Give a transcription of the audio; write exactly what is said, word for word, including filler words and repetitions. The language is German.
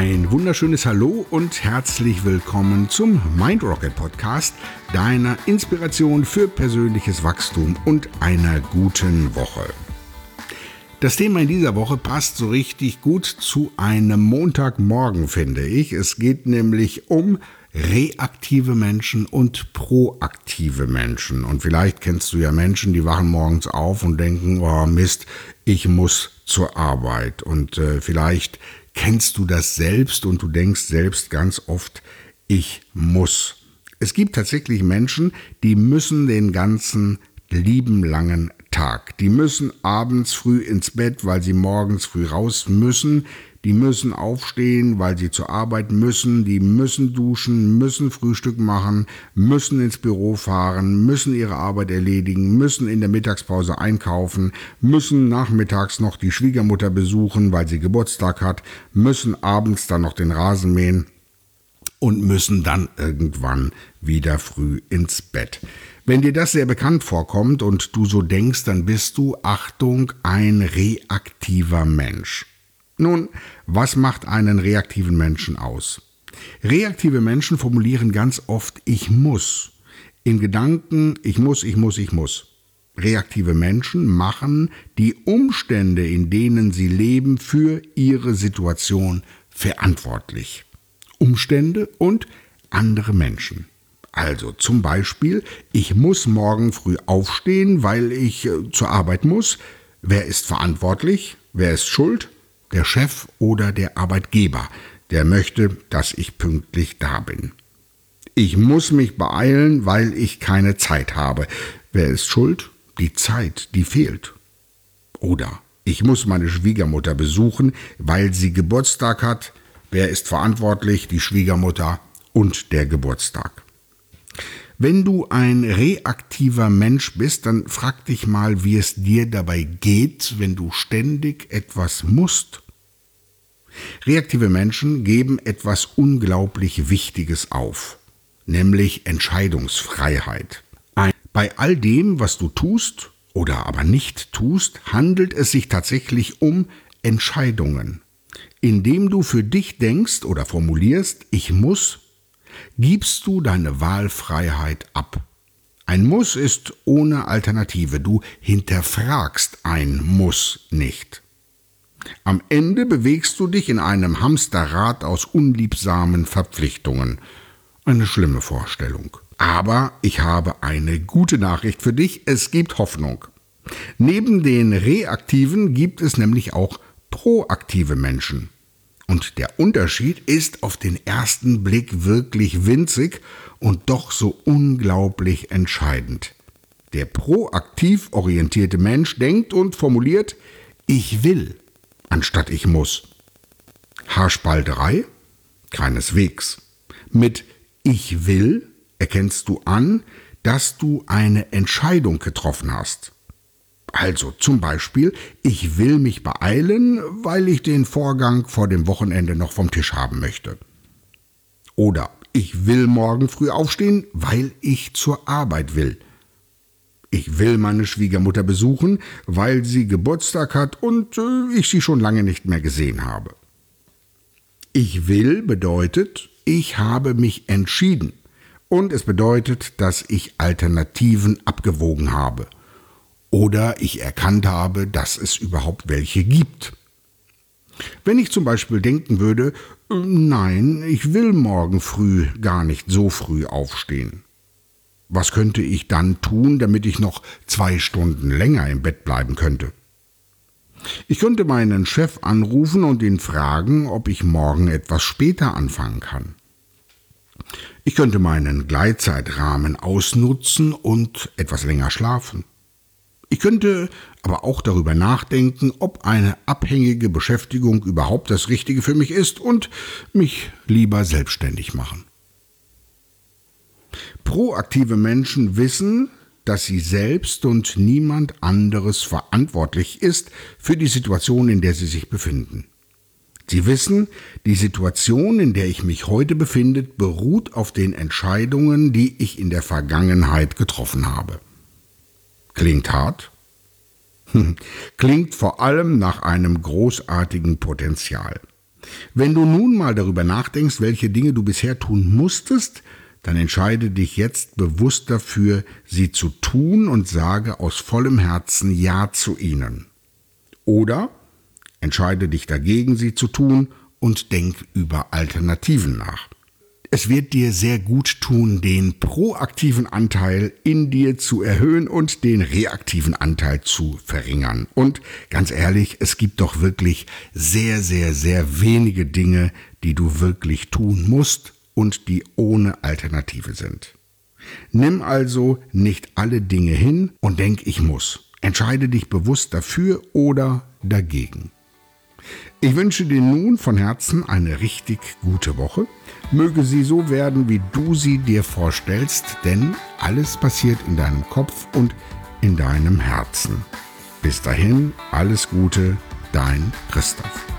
Ein wunderschönes Hallo und herzlich willkommen zum Mindrocket Podcast, deiner Inspiration für persönliches Wachstum und einer guten Woche. Das Thema in dieser Woche passt so richtig gut zu einem Montagmorgen, finde ich. Es geht nämlich um reaktive Menschen und proaktive Menschen. Und vielleicht kennst du ja Menschen, die wachen morgens auf und denken, oh Mist, ich muss zur Arbeit. Und äh, vielleicht kennst du das selbst und du denkst selbst ganz oft, ich muss. Es gibt tatsächlich Menschen, die müssen den ganzen lieben langen Tag. Die müssen abends früh ins Bett, weil sie morgens früh raus müssen. Die müssen aufstehen, weil sie zur Arbeit müssen. Die müssen duschen, müssen Frühstück machen, müssen ins Büro fahren, müssen ihre Arbeit erledigen, müssen in der Mittagspause einkaufen, müssen nachmittags noch die Schwiegermutter besuchen, weil sie Geburtstag hat, müssen abends dann noch den Rasen mähen und müssen dann irgendwann wieder früh ins Bett. Wenn dir das sehr bekannt vorkommt und du so denkst, dann bist du, Achtung, ein reaktiver Mensch. Nun, was macht einen reaktiven Menschen aus? Reaktive Menschen formulieren ganz oft ich muss. In Gedanken ich muss, ich muss, ich muss. Reaktive Menschen machen die Umstände, in denen sie leben, für ihre Situation verantwortlich. Umstände und andere Menschen. Also zum Beispiel, ich muss morgen früh aufstehen, weil ich äh, zur Arbeit muss. Wer ist verantwortlich? Wer ist schuld? Der Chef oder der Arbeitgeber, der möchte, dass ich pünktlich da bin. Ich muss mich beeilen, weil ich keine Zeit habe. Wer ist schuld? Die Zeit, die fehlt. Oder ich muss meine Schwiegermutter besuchen, weil sie Geburtstag hat. Wer ist verantwortlich? Die Schwiegermutter und der Geburtstag. Wenn du ein reaktiver Mensch bist, dann frag dich mal, wie es dir dabei geht, wenn du ständig etwas musst. Reaktive Menschen geben etwas unglaublich Wichtiges auf, nämlich Entscheidungsfreiheit. Bei all dem, was du tust oder aber nicht tust, handelt es sich tatsächlich um Entscheidungen. Indem du für dich denkst oder formulierst, ich muss, gibst du deine Wahlfreiheit ab. Ein Muss ist ohne Alternative. Du hinterfragst ein Muss nicht. Am Ende bewegst du dich in einem Hamsterrad aus unliebsamen Verpflichtungen. Eine schlimme Vorstellung. Aber ich habe eine gute Nachricht für dich. Es gibt Hoffnung. Neben den Reaktiven gibt es nämlich auch proaktive Menschen. Und der Unterschied ist auf den ersten Blick wirklich winzig und doch so unglaublich entscheidend. Der proaktiv orientierte Mensch denkt und formuliert, ich will, anstatt ich muss. Haarspalterei? Keineswegs. Mit ich will erkennst du an, dass du eine Entscheidung getroffen hast. Also zum Beispiel, ich will mich beeilen, weil ich den Vorgang vor dem Wochenende noch vom Tisch haben möchte. Oder ich will morgen früh aufstehen, weil ich zur Arbeit will. Ich will meine Schwiegermutter besuchen, weil sie Geburtstag hat und äh, ich sie schon lange nicht mehr gesehen habe. Ich will bedeutet, ich habe mich entschieden. Und es bedeutet, dass ich Alternativen abgewogen habe. Oder ich erkannt habe, dass es überhaupt welche gibt. Wenn ich zum Beispiel denken würde, nein, ich will morgen früh gar nicht so früh aufstehen. Was könnte ich dann tun, damit ich noch zwei Stunden länger im Bett bleiben könnte? Ich könnte meinen Chef anrufen und ihn fragen, ob ich morgen etwas später anfangen kann. Ich könnte meinen Gleitzeitrahmen ausnutzen und etwas länger schlafen. Ich könnte aber auch darüber nachdenken, ob eine abhängige Beschäftigung überhaupt das Richtige für mich ist und mich lieber selbstständig machen. Proaktive Menschen wissen, dass sie selbst und niemand anderes verantwortlich ist für die Situation, in der sie sich befinden. Sie wissen, die Situation, in der ich mich heute befinde, beruht auf den Entscheidungen, die ich in der Vergangenheit getroffen habe. Klingt hart? Klingt vor allem nach einem großartigen Potenzial. Wenn du nun mal darüber nachdenkst, welche Dinge du bisher tun musstest, dann entscheide dich jetzt bewusst dafür, sie zu tun und sage aus vollem Herzen Ja zu ihnen. Oder entscheide dich dagegen, sie zu tun und denk über Alternativen nach. Es wird dir sehr gut tun, den proaktiven Anteil in dir zu erhöhen und den reaktiven Anteil zu verringern. Und ganz ehrlich, es gibt doch wirklich sehr, sehr, sehr wenige Dinge, die du wirklich tun musst und die ohne Alternative sind. Nimm also nicht alle Dinge hin und denk, ich muss. Entscheide dich bewusst dafür oder dagegen. Ich wünsche dir nun von Herzen eine richtig gute Woche. Möge sie so werden, wie du sie dir vorstellst, denn alles passiert in deinem Kopf und in deinem Herzen. Bis dahin, alles Gute, dein Christoph.